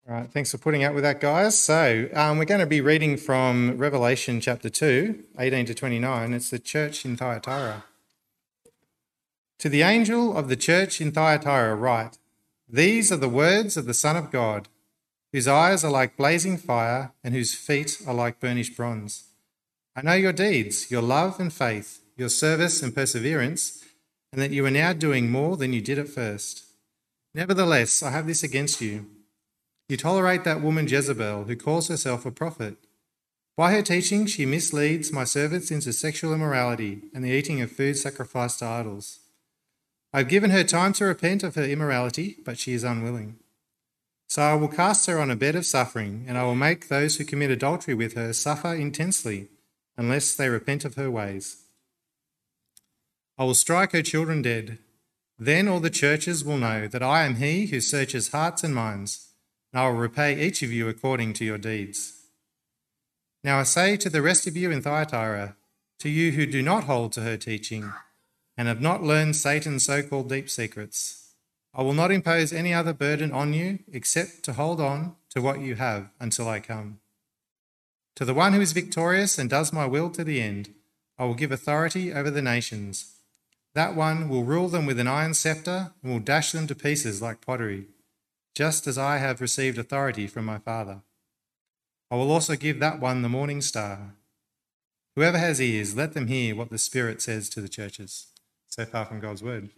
All right, thanks for putting up with that, guys. So we're going to be reading from Revelation chapter 2, 18 to 29. It's the church in Thyatira. To the angel of the church in Thyatira write, these are the words of the Son of God, whose eyes are like blazing fire and whose feet are like burnished bronze. I know your deeds, your love and faith, your service and perseverance, and that you are now doing more than you did at first. Nevertheless, I have this against you. You tolerate that woman Jezebel, who calls herself a prophet. By her teaching, she misleads my servants into sexual immorality and the eating of food sacrificed to idols. I have given her time to repent of her immorality, but she is unwilling. So I will cast her on a bed of suffering, and I will make those who commit adultery with her suffer intensely, unless they repent of her ways. I will strike her children dead. Then all the churches will know that I am he who searches hearts and minds, and I will repay each of you according to your deeds. Now I say to the rest of you in Thyatira, to you who do not hold to her teaching and have not learned Satan's so-called deep secrets, I will not impose any other burden on you except to hold on to what you have until I come. To the one who is victorious and does my will to the end, I will give authority over the nations. That one will rule them with an iron scepter and will dash them to pieces like pottery, just as I have received authority from my Father. I will also give that one the morning star. Whoever has ears, let them hear what the Spirit says to the churches. So far from God's word.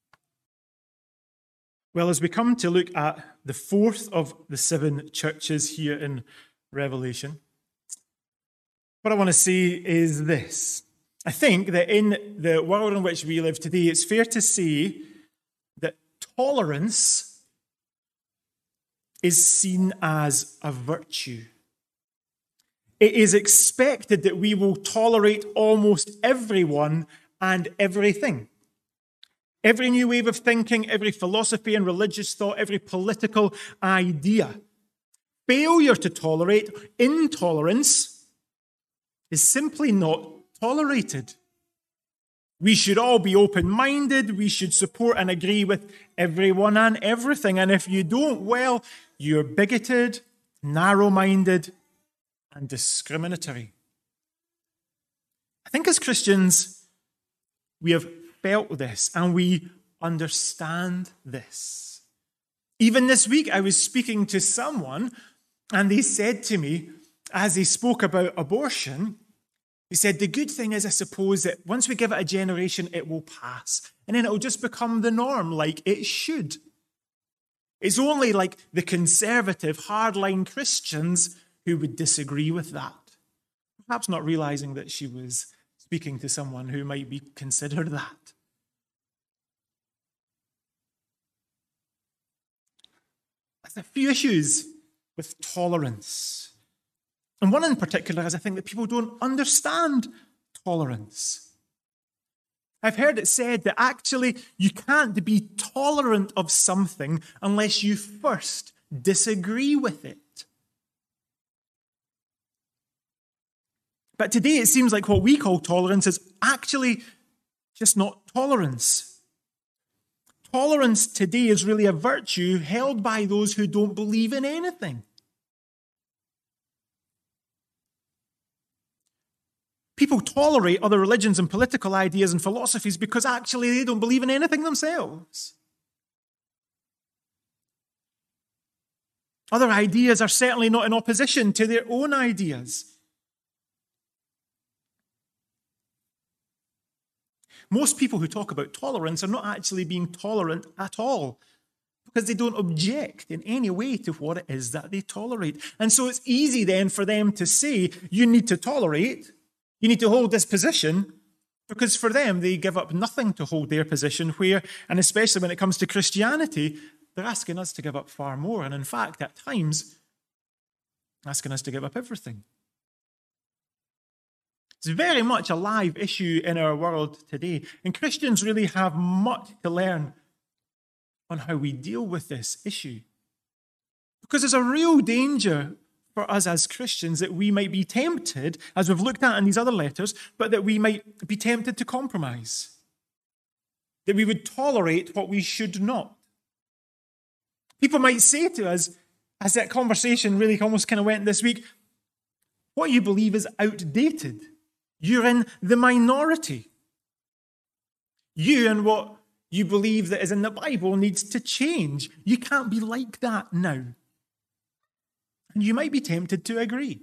Well, as we come to look at the fourth of the 7 churches here in Revelation, what I want to say is this. I think that in the world in which we live today, it's fair to say that tolerance is seen as a virtue. It is expected that we will tolerate almost everyone and everything. Every new wave of thinking, every philosophy and religious thought, every political idea. Failure to tolerate, intolerance, is simply not tolerated. We should all be open-minded. We should support and agree with everyone and everything. And if you don't, well, you're bigoted, narrow-minded, and discriminatory. I think as Christians, we have felt this and we understand this. Even this week, I was speaking to someone and they said to me, as they spoke about abortion, he said, the good thing is, I suppose, that once we give it a generation, it will pass. And then it will just become the norm, like it should. It's only like the conservative, hardline Christians who would disagree with that. Perhaps not realizing that she was speaking to someone who might be considered that. There's a few issues with tolerance. And one in particular is I think that people don't understand tolerance. I've heard it said that actually you can't be tolerant of something unless you first disagree with it. But today it seems like what we call tolerance is actually just not tolerance. Tolerance today is really a virtue held by those who don't believe in anything. People tolerate other religions and political ideas and philosophies because actually they don't believe in anything themselves. Other ideas are certainly not in opposition to their own ideas. Most people who talk about tolerance are not actually being tolerant at all because they don't object in any way to what it is that they tolerate. And so it's easy then for them to say, you need to tolerate, you need to hold this position, because for them, they give up nothing to hold their position where, and especially when it comes to Christianity, they're asking us to give up far more. And in fact, at times, asking us to give up everything. It's very much a live issue in our world today. And Christians really have much to learn on how we deal with this issue. Because there's a real danger for us as Christians that we might be tempted, as we've looked at in these other letters, but that we might be tempted to compromise. That we would tolerate what we should not. People might say to us, as that conversation really almost kind of went this week, what you believe is outdated. You're in the minority. You and what you believe that is in the Bible needs to change. You can't be like that now. And you might be tempted to agree.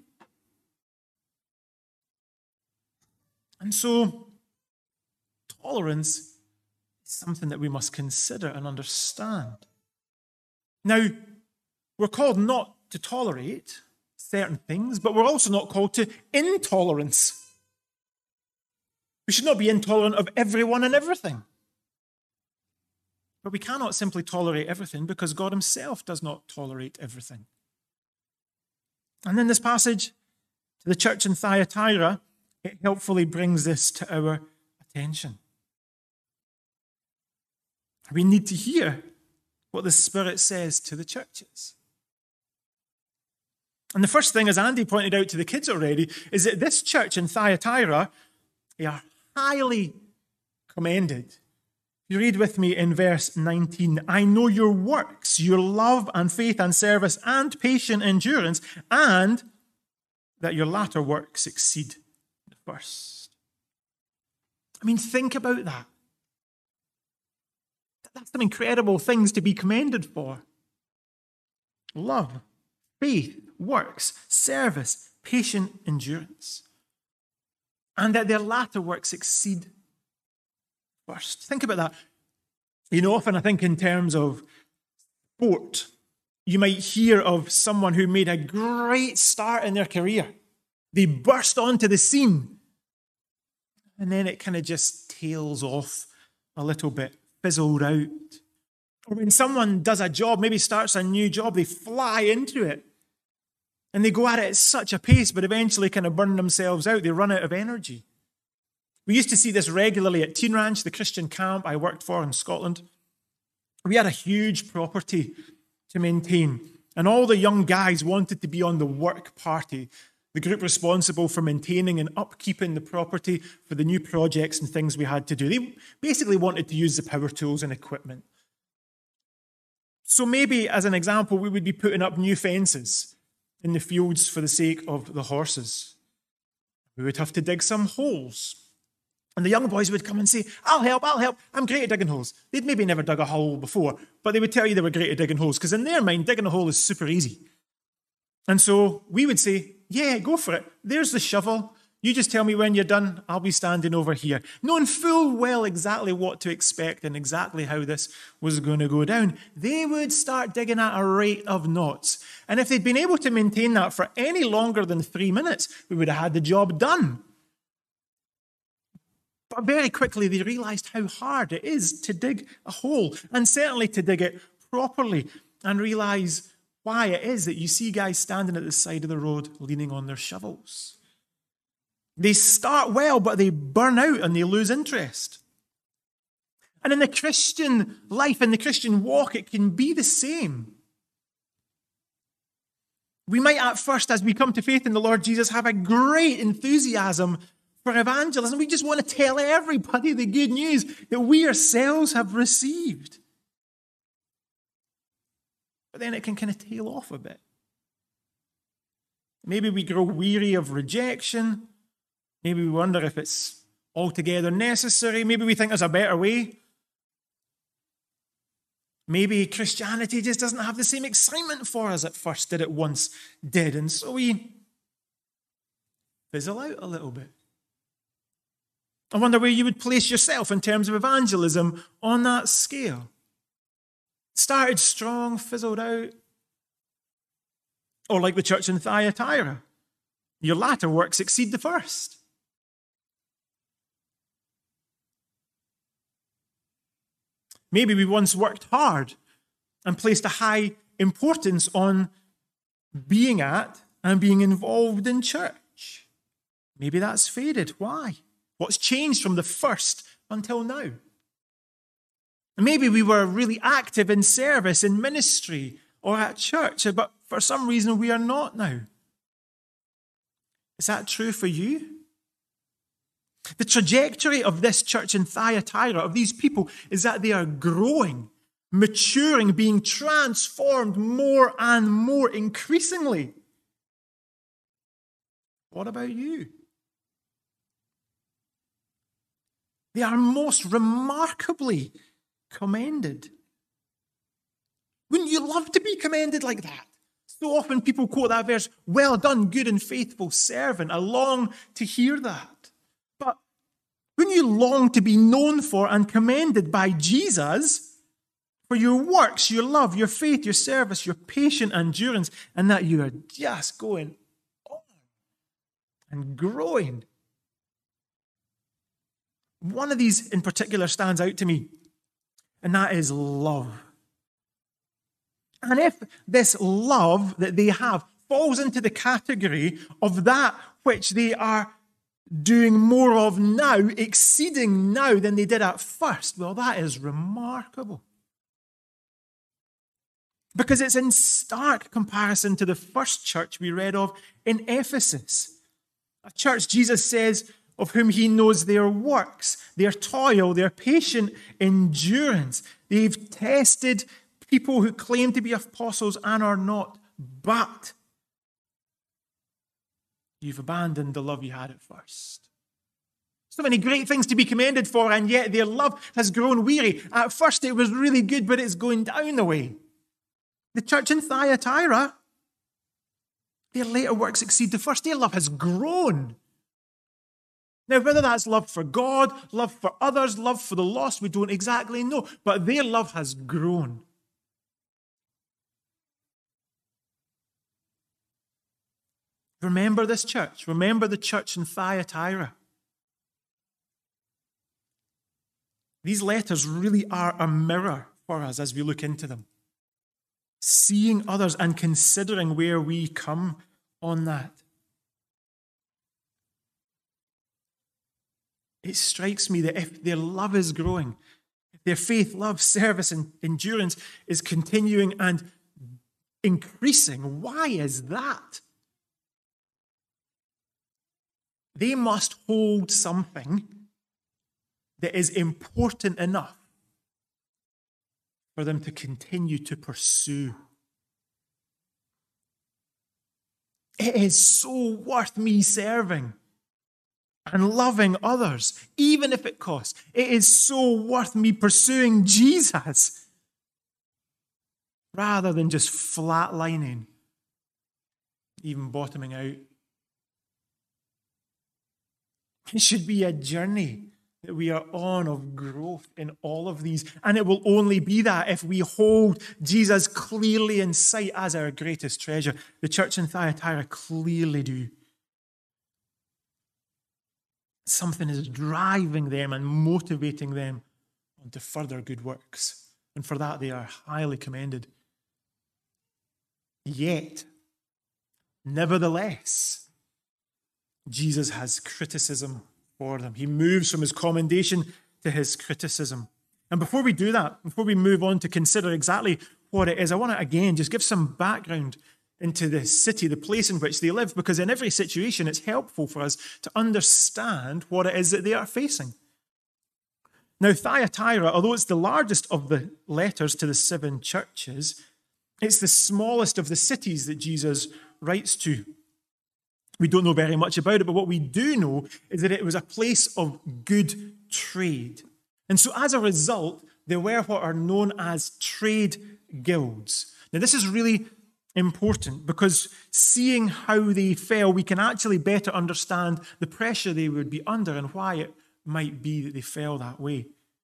And so, tolerance is something that we must consider and understand. Now, we're called not to tolerate certain things, but we're also not called to intolerance. We should not be intolerant of everyone and everything. But we cannot simply tolerate everything because God himself does not tolerate everything. And in this passage to the church in Thyatira, it helpfully brings this to our attention. We need to hear what the Spirit says to the churches. And the first thing, as Andy pointed out to the kids already, is that this church in Thyatira, they are highly commended. You read with me in verse 19, I know your works, your love and faith and service and patient endurance, and that your latter works exceed the first. I mean, think about that. That's some incredible things to be commended for. Love, faith, works, service, patient endurance. And that their latter works exceed first. Think about that. You know, often I think in terms of sport, you might hear of someone who made a great start in their career. They burst onto the scene. And then it kind of just tails off a little bit, fizzled out. Or when someone does a job, maybe starts a new job, they fly into it. And they go at it at such a pace, but eventually kind of burn themselves out. They run out of energy. We used to see this regularly at Teen Ranch, the Christian camp I worked for in Scotland. We had a huge property to maintain, and all the young guys wanted to be on the work party, the group responsible for maintaining and upkeeping the property for the new projects and things we had to do. They basically wanted to use the power tools and equipment. So maybe, as an example, we would be putting up new fences in the fields for the sake of the horses. We would have to dig some holes. And the young boys would come and say, I'll help. I'm great at digging holes. They'd maybe never dug a hole before, but they would tell you they were great at digging holes, because in their mind, digging a hole is super easy. And so we would say, yeah, go for it. There's the shovel. You just tell me when you're done. I'll be standing over here. Knowing full well exactly what to expect and exactly how this was going to go down, they would start digging at a rate of knots. And if they'd been able to maintain that for any longer than 3 minutes, we would have had the job done. But very quickly they realized how hard it is to dig a hole, and certainly to dig it properly, and realize why it is that you see guys standing at the side of the road leaning on their shovels. They start well, but they burn out and they lose interest. And in the Christian life, in the Christian walk, it can be the same. We might at first, as we come to faith in the Lord Jesus, have a great enthusiasm for evangelism. We just want to tell everybody the good news that we ourselves have received. But then it can kind of tail off a bit. Maybe we grow weary of rejection. Maybe we wonder if it's altogether necessary. Maybe we think there's a better way. Maybe Christianity just doesn't have the same excitement for us at first that it once did. And so we fizzle out a little bit. I wonder where you would place yourself in terms of evangelism on that scale. Started strong, fizzled out. Or like the church in Thyatira, your latter works exceed the first. Maybe we once worked hard and placed a high importance on being at and being involved in church. Maybe that's faded. Why? What's changed from the first until now? Maybe we were really active in service, in ministry, or at church, but for some reason we are not now. Is that true for you? The trajectory of this church in Thyatira, of these people, is that they are growing maturing, being transformed more and more increasingly. What about you? They are most remarkably commended. Wouldn't you love to be commended like that? So often people quote that verse, well done, good and faithful servant. I long to hear that. But wouldn't you long to be known for and commended by Jesus for your works, your love, your faith, your service, your patient endurance, and that you are just going on and growing? One of these in particular stands out to me, and that is love. And if this love that they have falls into the category of that which they are doing more of now, exceeding now than they did at first, well, that is remarkable. Because it's in stark comparison to the first church we read of in Ephesus. A church, Jesus says, of whom he knows their works, their toil, their patient endurance. They've tested people who claim to be apostles and are not, but you've abandoned the love you had at first. So many great things to be commended for, and yet their love has grown weary. At first it was really good, but it's going down the way. The church in Thyatira, their later works exceed the first. Their love has grown. Now, whether that's love for God, love for others, love for the lost, we don't exactly know, but their love has grown. Remember this church. Remember the church in Thyatira. These letters really are a mirror for us as we look into them. Seeing others and considering where we come on that. It strikes me that if their love is growing, if their faith, love, service, and endurance is continuing and increasing, why is that? They must hold something that is important enough for them to continue to pursue. It is so worth me serving and loving others, even if it costs. It is so worth me pursuing Jesus rather than just flatlining, even bottoming out. It should be a journey that we are on of growth in all of these. And it will only be that if we hold Jesus clearly in sight as our greatest treasure. The church in Thyatira clearly do. Something is driving them and motivating them onto further good works. And for that they are highly commended. Yet, nevertheless, Jesus has criticism for them. He moves from his commendation to his criticism. And before we do that, before we move on to consider exactly what it is, I want to again just give some background into the city, the place in which they live, because in every situation it's helpful for us to understand what it is that they are facing. Now, Thyatira, although it's the largest of the letters to the 7 churches, it's the smallest of the cities that Jesus writes to. We don't know very much about it, but what we do know is that it was a place of good trade. And so as a result, there were what are known as trade guilds. Now, this is really important because seeing how they fell, we can actually better understand the pressure they would be under and why it might be that they fell that way.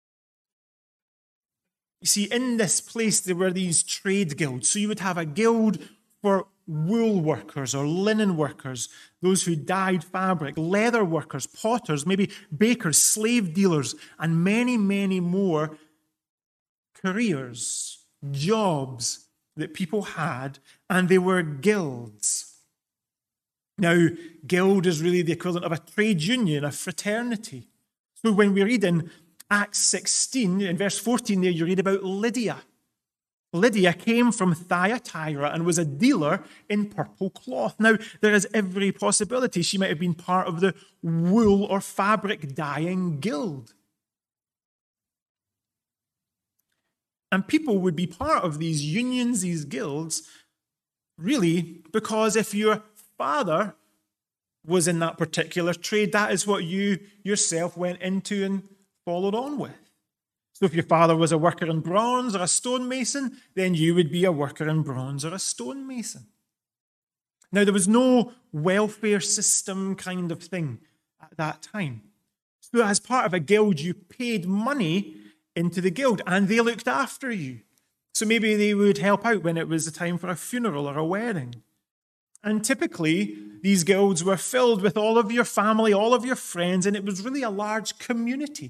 You see, in this place, there were these trade guilds. So you would have a guild for wool workers or linen workers, those who dyed fabric, leather workers, potters, maybe bakers, slave dealers, and many, many more careers, jobs that people had, and they were guilds. Now, guild is really the equivalent of a trade union, a fraternity. So when we read in Acts 16, in verse 14 there, you read about Lydia. Lydia came from Thyatira and was a dealer in purple cloth. Now, there is every possibility she might have been part of the wool or fabric dyeing guild. And people would be part of these unions, these guilds, really, because if your father was in that particular trade, that is what you yourself went into and followed on with. So if your father was a worker in bronze or a stonemason, then you would be a worker in bronze or a stonemason. Now, there was no welfare system kind of thing at that time. So as part of a guild, you paid money into the guild and they looked after you. So maybe they would help out when it was the time for a funeral or a wedding. And typically, these guilds were filled with all of your family, all of your friends, and it was really a large community.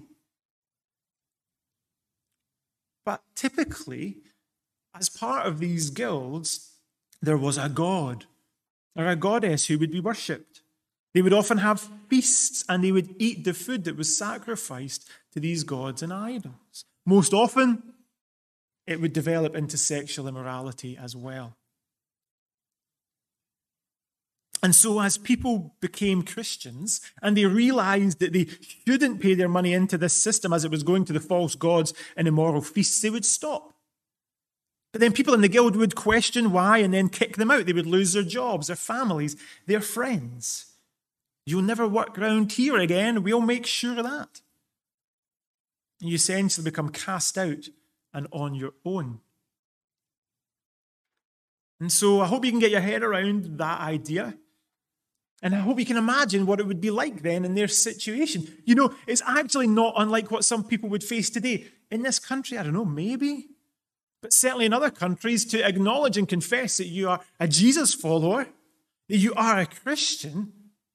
But typically, as part of these guilds, there was a god or a goddess who would be worshipped. They would often have feasts and they would eat the food that was sacrificed to these gods and idols. Most often, it would develop into sexual immorality as well. And so as people became Christians and they realized that they shouldn't pay their money into this system as it was going to the false gods and immoral feasts, they would stop. But then people in the guild would question why and then kick them out. They would lose their jobs, their families, their friends. You'll never work round here again. We'll make sure of that. And you essentially become cast out and on your own. And so I hope you can get your head around that idea. And I hope you can imagine what it would be like then in their situation. You know, it's actually not unlike what some people would face today. In this country, I don't know, maybe, but certainly in other countries, to acknowledge and confess that you are a Jesus follower, that you are a Christian,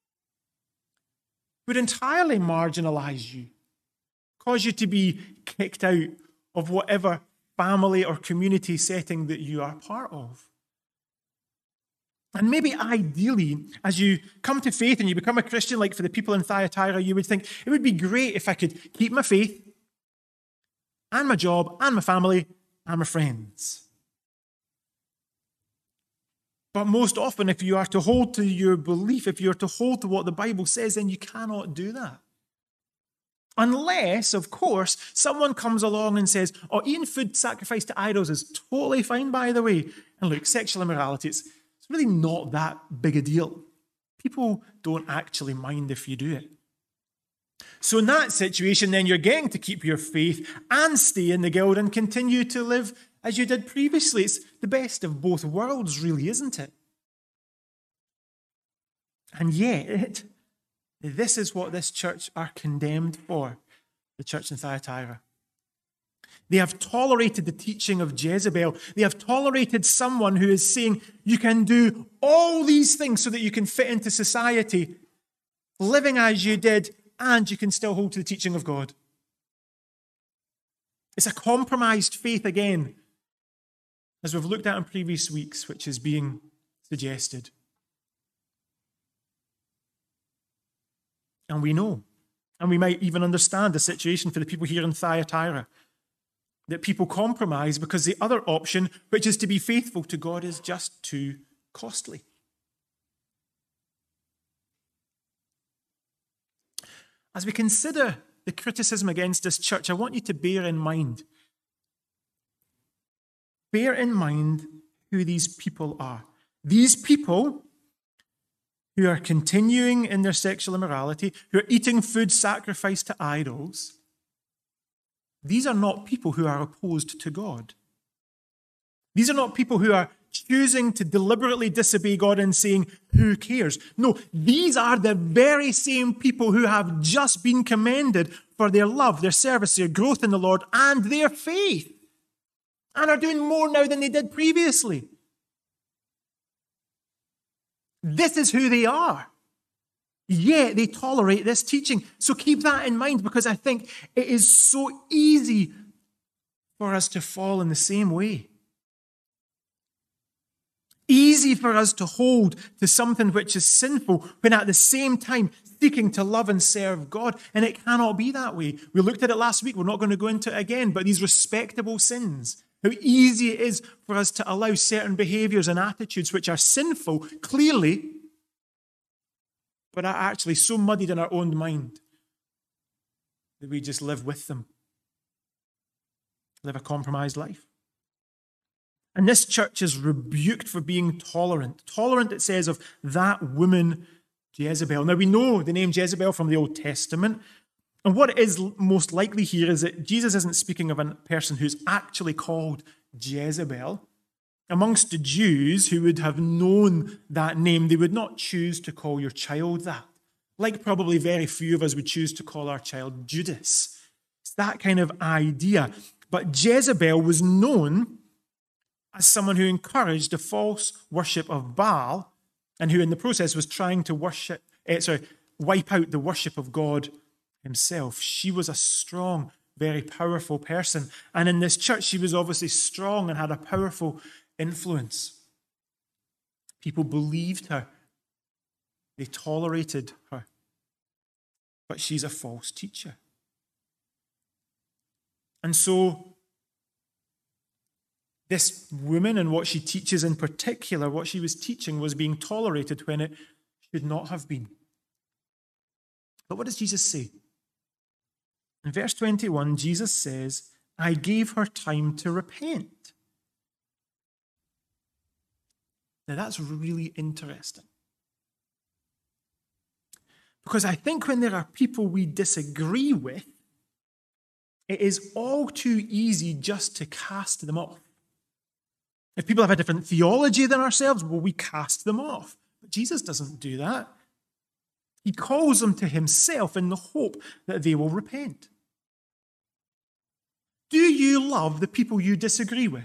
would entirely marginalize you, cause you to be kicked out of whatever family or community setting that you are part of. And maybe ideally, as you come to faith and you become a Christian, like for the people in Thyatira, you would think, it would be great if I could keep my faith and my job and my family and my friends. But most often, if you are to hold to your belief, if you are to hold to what the Bible says, then you cannot do that. Unless, of course, someone comes along and says, oh, eating food sacrificed to idols is totally fine, by the way. And look, sexual immorality, it's really not that big a deal. People don't actually mind if you do it. So in that situation, then you're getting to keep your faith and stay in the guild and continue to live as you did previously. It's the best of both worlds, really, isn't it? And yet, this is what this church are condemned for, the church in Thyatira. They have tolerated the teaching of Jezebel. They have tolerated someone who is saying, you can do all these things so that you can fit into society, living as you did, and you can still hold to the teaching of God. It's a compromised faith again, as we've looked at in previous weeks, which is being suggested. And we know, and we might even understand the situation for the people here in Thyatira, that people compromise because the other option, which is to be faithful to God, is just too costly. As we consider the criticism against this church, I want you to bear in mind who these people are. These people who are continuing in their sexual immorality, who are eating food sacrificed to idols, these are not people who are opposed to God. These are not people who are choosing to deliberately disobey God and saying, who cares? No, these are the very same people who have just been commended for their love, their service, their growth in the Lord, and their faith, and are doing more now than they did previously. This is who they are. Yet they tolerate this teaching. So keep that in mind, because I think it is so easy for us to fall in the same way. Easy for us to hold to something which is sinful when at the same time seeking to love and serve God. And it cannot be that way. We looked at it last week. We're not going to go into it again, but these respectable sins, how easy it is for us to allow certain behaviors and attitudes which are sinful, clearly, but are actually so muddied in our own mind that we just live with them. live a compromised life. And this church is rebuked for being tolerant. Tolerant, it says, of that woman Jezebel. Now, we know the name Jezebel from the Old Testament. And what is most likely here is that Jesus isn't speaking of a person who's actually called Jezebel. Amongst the Jews who would have known that name, they would not choose to call your child that. Like probably very few of us would choose to call our child Judas. It's that kind of idea. But Jezebel was known as someone who encouraged the false worship of Baal and who in the process was trying to wipe out the worship of God himself. She was a strong, very powerful person. And in this church, she was obviously strong and had a powerful influence. People believed her. They tolerated her. But she's a false teacher. And so, this woman and what she teaches in particular, what she was teaching was being tolerated when it should not have been. But what does Jesus say? In verse 21, Jesus says, I gave her time to repent. Now that's really interesting. Because I think when there are people we disagree with, it is all too easy just to cast them off. If people have a different theology than ourselves, well, we cast them off. But Jesus doesn't do that. He calls them to himself in the hope that they will repent. Do you love the people you disagree with?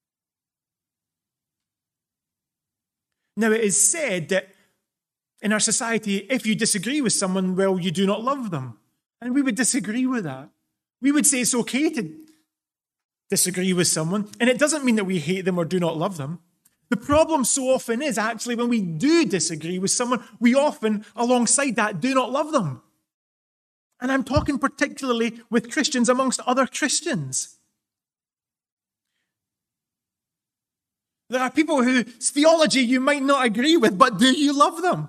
Now, it is said that in our society, if you disagree with someone, well, you do not love them. And we would disagree with that. We would say it's okay to disagree with someone, and it doesn't mean that we hate them or do not love them. The problem so often is actually when we do disagree with someone, we often, alongside that, do not love them. And I'm talking particularly with Christians amongst other Christians. There are people whose theology you might not agree with, but do you love them?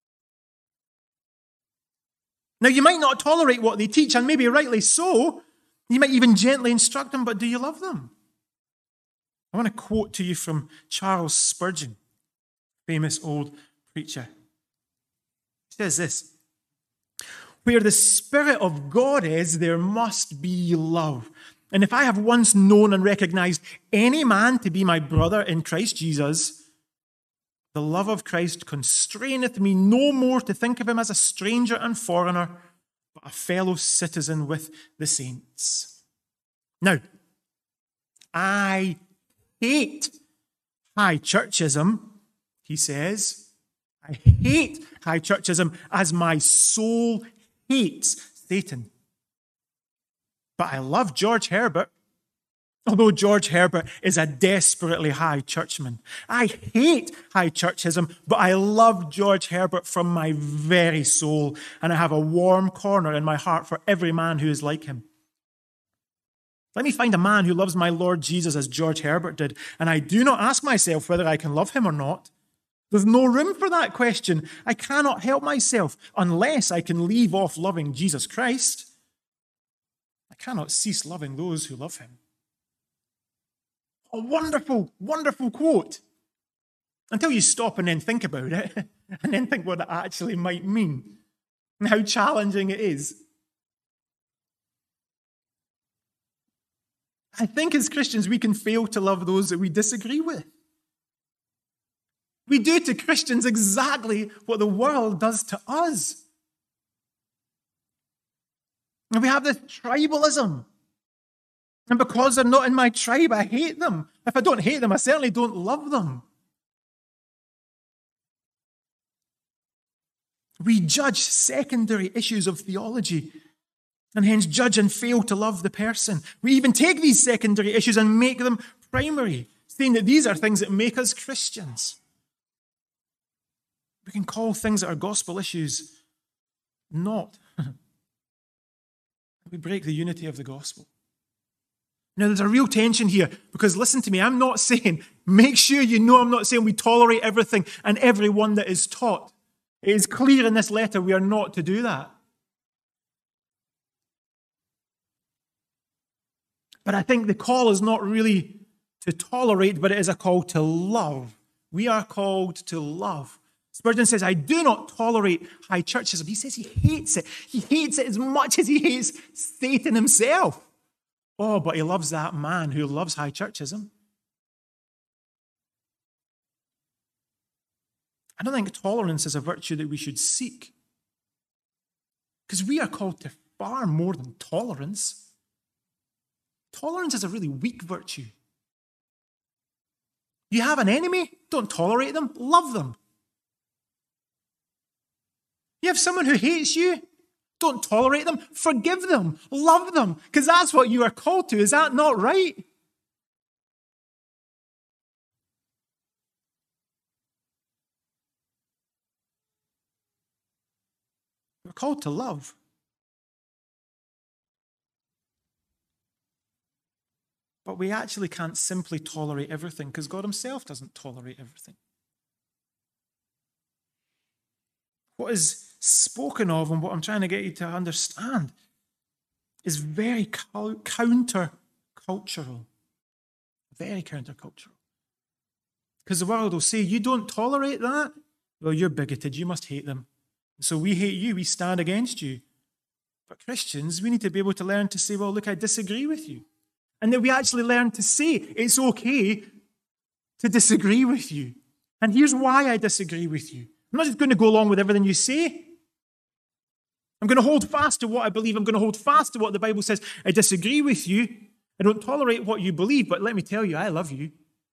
Now, you might not tolerate what they teach, and maybe rightly so. You might even gently instruct them, but do you love them? I want to quote to you from Charles Spurgeon, famous old preacher. He says this, where the Spirit of God is, there must be love. And if I have once known and recognized any man to be my brother in Christ Jesus, the love of Christ constraineth me no more to think of him as a stranger and foreigner, but a fellow citizen with the saints. Now, I hate high churchism, he says. I hate high churchism as my soul hates Satan. But I love George Herbert, although George Herbert is a desperately high churchman. I hate high churchism, but I love George Herbert from my very soul, and I have a warm corner in my heart for every man who is like him. Let me find a man who loves my Lord Jesus as George Herbert did, and I do not ask myself whether I can love him or not. There's no room for that question. I cannot help myself unless I can leave off loving Jesus Christ. I cannot cease loving those who love him. A wonderful, wonderful quote. Until you stop and then think about it, and then think what it actually might mean, and how challenging it is. I think as Christians we can fail to love those that we disagree with. We do to Christians exactly what the world does to us. And we have this tribalism. And because they're not in my tribe, I hate them. If I don't hate them, I certainly don't love them. We judge secondary issues of theology and hence judge and fail to love the person. We even take these secondary issues and make them primary, saying that these are things that make us Christians. We can call things that are gospel issues not. We break the unity of the gospel. Now, there's a real tension here, because listen to me, I'm not saying, make sure you know I'm not saying we tolerate everything and everyone that is taught. It is clear in this letter we are not to do that. But I think the call is not really to tolerate, but it is a call to love. We are called to love. Spurgeon says, I do not tolerate high churchism. He says he hates it. He hates it as much as he hates Satan himself. Oh, but he loves that man who loves high churchism. I don't think tolerance is a virtue that we should seek. Because we are called to far more than tolerance. Tolerance is a really weak virtue. You have an enemy, don't tolerate them, love them. You have someone who hates you, don't tolerate them, forgive them, love them, because that's what you are called to. Is that not right? We're called to love. But we actually can't simply tolerate everything because God himself doesn't tolerate everything. What is spoken of and what I'm trying to get you to understand is very counter-cultural. Very counter-cultural. Because the world will say, you don't tolerate that? Well, you're bigoted. You must hate them. So we hate you. We stand against you. But Christians, we need to be able to learn to say, well, look, I disagree with you. And that we actually learn to say it's okay to disagree with you. And here's why I disagree with you. I'm not just going to go along with everything you say. I'm going to hold fast to what I believe. I'm going to hold fast to what the Bible says. I disagree with you. I don't tolerate what you believe, but let me tell you, I love you.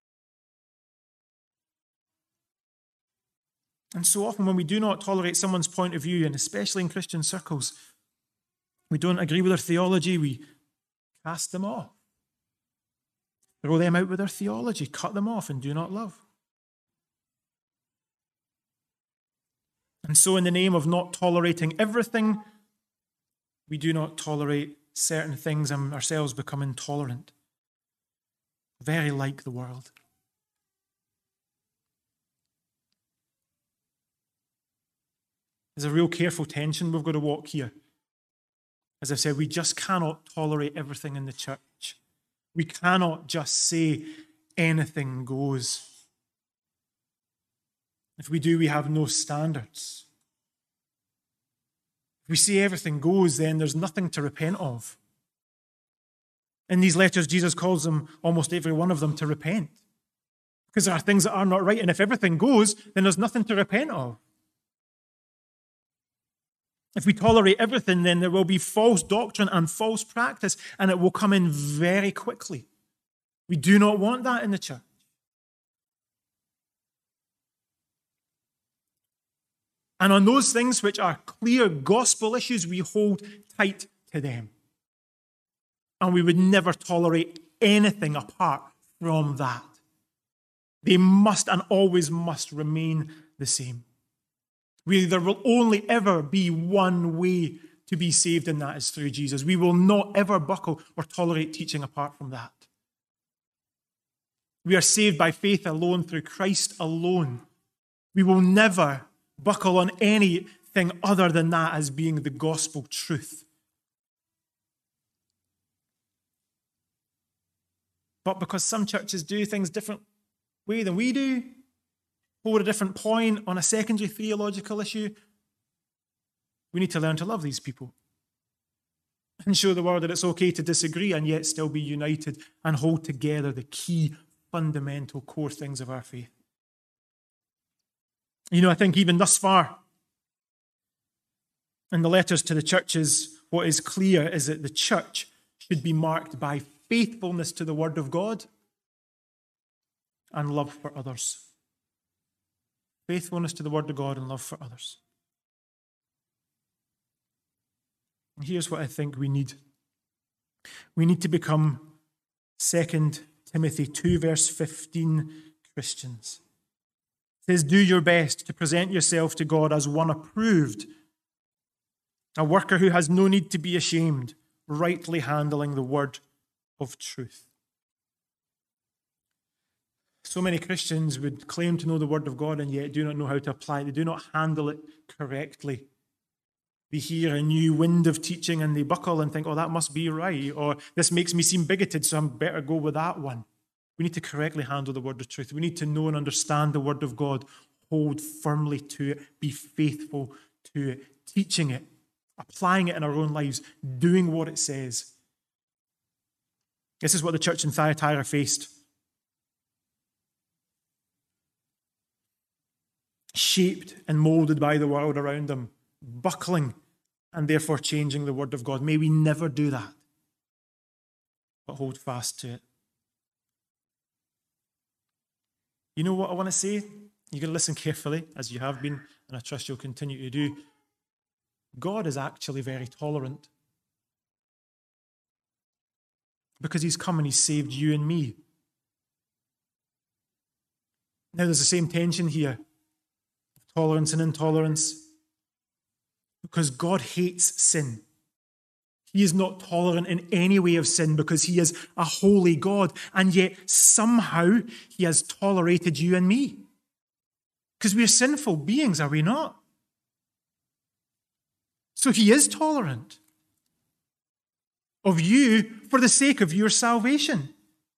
And so often when we do not tolerate someone's point of view, and especially in Christian circles, we don't agree with their theology, we cast them off. Throw them out with their theology, cut them off, and do not love. And so in the name of not tolerating everything, we do not tolerate certain things and ourselves become intolerant. Very like the world. There's a real careful tension we've got to walk here. As I've said, we just cannot tolerate everything in the church. We cannot just say anything goes. If we do, we have no standards. If we say everything goes, then there's nothing to repent of. In these letters, Jesus calls them, almost every one of them, to repent. Because there are things that are not right, and if everything goes, then there's nothing to repent of. If we tolerate everything, then there will be false doctrine and false practice, and it will come in very quickly. We do not want that in the church. And on those things which are clear gospel issues, we hold tight to them. And we would never tolerate anything apart from that. They must and always must remain the same. There will only ever be one way to be saved, and that is through Jesus. We will not ever buckle or tolerate teaching apart from that. We are saved by faith alone, through Christ alone. We will never buckle on anything other than that as being the gospel truth. But because some churches do things different way than we do, hold a different point on a secondary theological issue, we need to learn to love these people and show the world that it's okay to disagree and yet still be united and hold together the key, fundamental, core things of our faith. You know, I think even thus far in the letters to the churches, what is clear is that the church should be marked by faithfulness to the Word of God and love for others. Faithfulness to the Word of God and love for others. And here's what I think we need. We need to become 2 Timothy 2 verse 15 Christians. It says, do your best to present yourself to God as one approved, a worker who has no need to be ashamed, rightly handling the word of truth. So many Christians would claim to know the word of God and yet do not know how to apply it. They do not handle it correctly. They hear a new wind of teaching and they buckle and think, oh, that must be right, or this makes me seem bigoted, so I'm better go with that one. We need to correctly handle the word of truth. We need to know and understand the word of God, hold firmly to it, be faithful to it, teaching it, applying it in our own lives, doing what it says. This is what the church in Thyatira faced. Shaped and molded by the world around them, buckling and therefore changing the word of God. May we never do that, but hold fast to it. You know what I want to say? You're going to listen carefully, as you have been, and I trust you'll continue to do. God is actually very tolerant, because he's come and he's saved you and me. Now there's the same tension here, tolerance and intolerance, because God hates sin. He is not tolerant in any way of sin because he is a holy God, and yet somehow he has tolerated you and me. Because we are sinful beings, are we not? So he is tolerant of you for the sake of your salvation.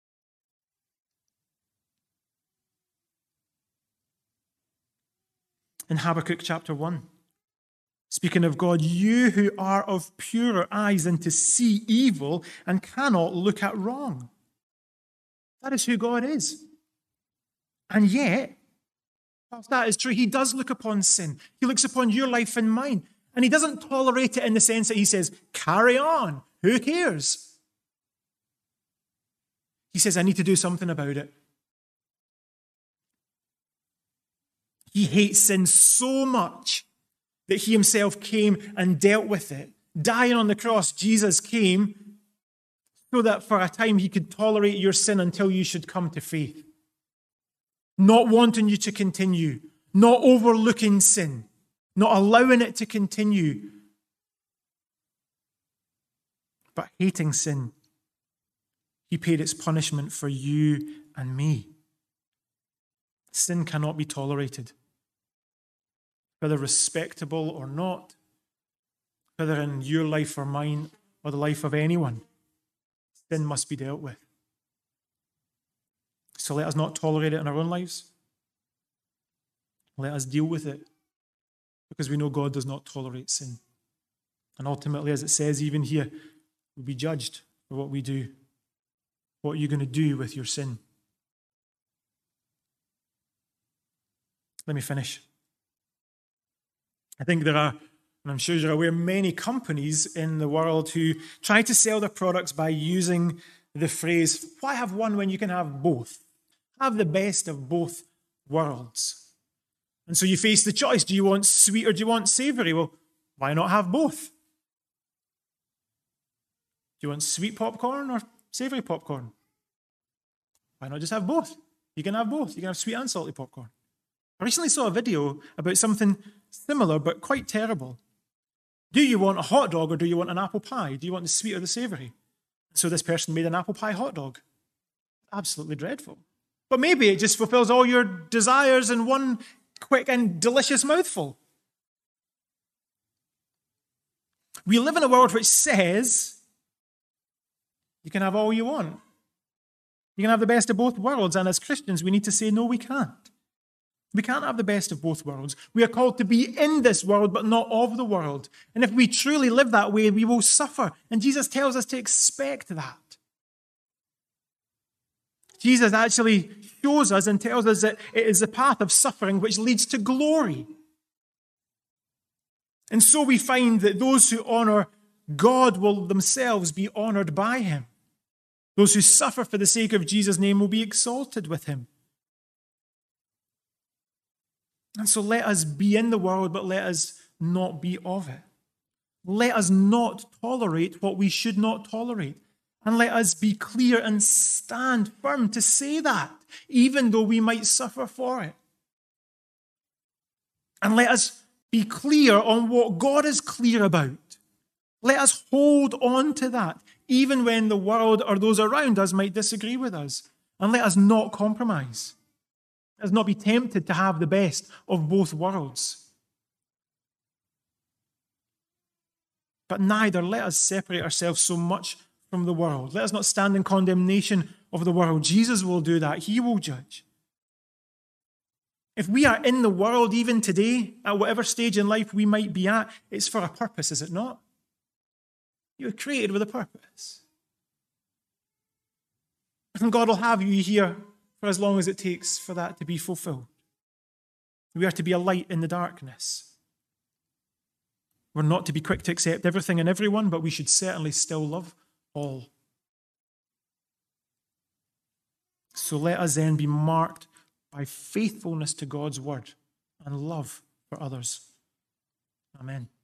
In Habakkuk chapter 1, speaking of God, you who are of purer eyes than to see evil and cannot look at wrong. That is who God is. And yet, whilst that is true, he does look upon sin. He looks upon your life and mine. And he doesn't tolerate it in the sense that he says, carry on, who cares? He says, I need to do something about it. He hates sin so much that he himself came and dealt with it. Dying on the cross, Jesus came so that for a time he could tolerate your sin until you should come to faith. Not wanting you to continue, not overlooking sin, not allowing it to continue, but hating sin. He paid its punishment for you and me. Sin cannot be tolerated, whether respectable or not, whether in your life or mine or the life of anyone. Sin must be dealt with. So let us not tolerate it in our own lives. Let us deal with it, because we know God does not tolerate sin. And ultimately, as it says even here, we'll be judged for what we do. What are you going to do with your sin? Let me finish. I think there are, and I'm sure you're aware, many companies in the world who try to sell their products by using the phrase, why have one when you can have both? Have the best of both worlds. And so you face the choice, do you want sweet or do you want savory? Well, why not have both? Do you want sweet popcorn or savory popcorn? Why not just have both? You can have both. You can have sweet and salty popcorn. I recently saw a video about something similar but quite terrible. Do you want a hot dog or do you want an apple pie? Do you want the sweet or the savory? So this person made an apple pie hot dog. Absolutely dreadful. But maybe it just fulfills all your desires in one quick and delicious mouthful. We live in a world which says you can have all you want. You can have the best of both worlds, and as Christians, we need to say, no, we can't. We can't have the best of both worlds. We are called to be in this world, but not of the world. And if we truly live that way, we will suffer. And Jesus tells us to expect that. Jesus actually shows us and tells us that it is the path of suffering which leads to glory. And so we find that those who honor God will themselves be honored by him. Those who suffer for the sake of Jesus' name will be exalted with him. And so let us be in the world, but let us not be of it. Let us not tolerate what we should not tolerate. And let us be clear and stand firm to say that, even though we might suffer for it. And let us be clear on what God is clear about. Let us hold on to that, even when the world or those around us might disagree with us. And let us not compromise. Let us not be tempted to have the best of both worlds. But neither let us separate ourselves so much from the world. Let us not stand in condemnation of the world. Jesus will do that. He will judge. If we are in the world even today, at whatever stage in life we might be at, it's for a purpose, is it not? You were created with a purpose. And God will have you here for as long as it takes for that to be fulfilled. We are to be a light in the darkness. We're not to be quick to accept everything and everyone, but we should certainly still love all. So let us then be marked by faithfulness to God's word and love for others. Amen.